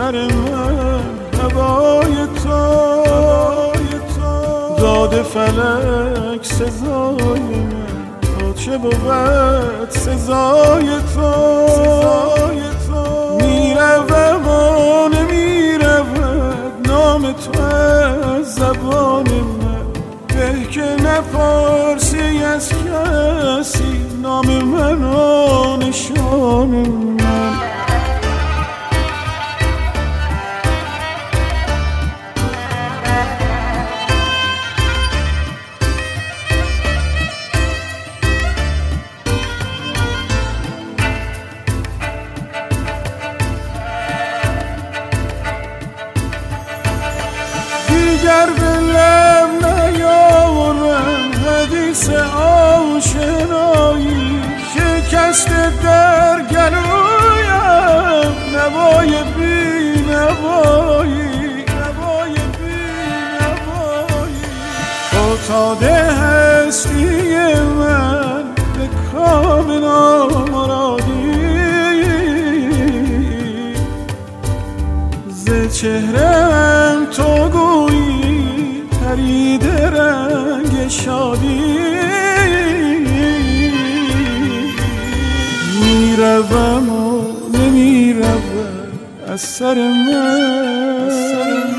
سر من هوای تو، داد فلک سزای من، تا چه بود سزای تو. میروم و نمیرود نام تو از زبان من، به که نپرسی از کسی نام من و نشان من. دیگر به لب نیاورم حدیث آشنایی، شکست در گلویم نوای بی نوایی، فتاده هستی من به کام نامرادی، ز چهره‌ام تو گویی پریده رنگ شادی. میروم و نمیروم از سر من.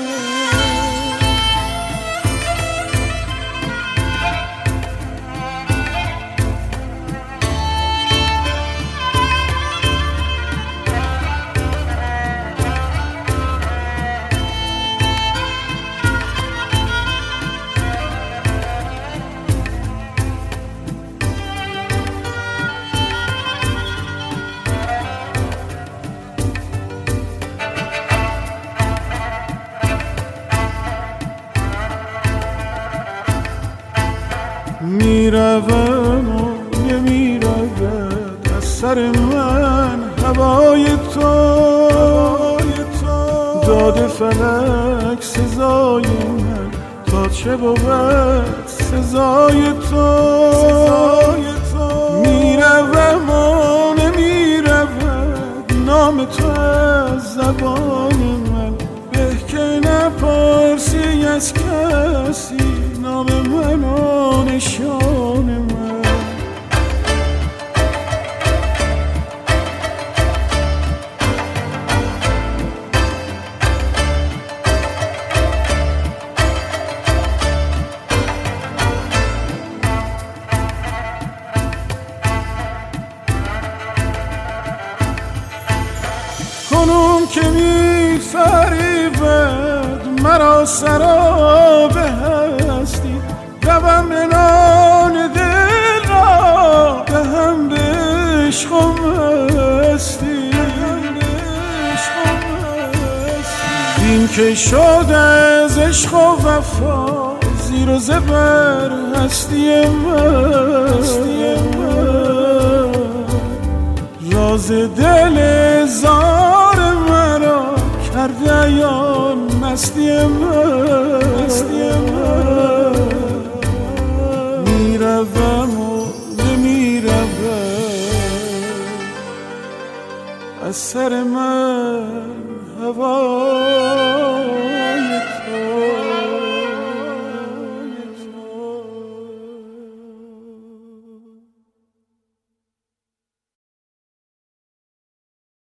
میروم و نمیرود از سر من هوای تو، داد فلک سزای من، تا چه بود سزای تو. میروم و نمیرود نام تو از زبان من، به که نپرسی از کسی نام من و نشان من. کنون که می فریبد مرا سراب هستی، روم عنان دل را دهم به عشق و مستی. این که شد از عشق و وفا زیر و زبر هستی من، راز دل زار مرا کرده عیان مستی من.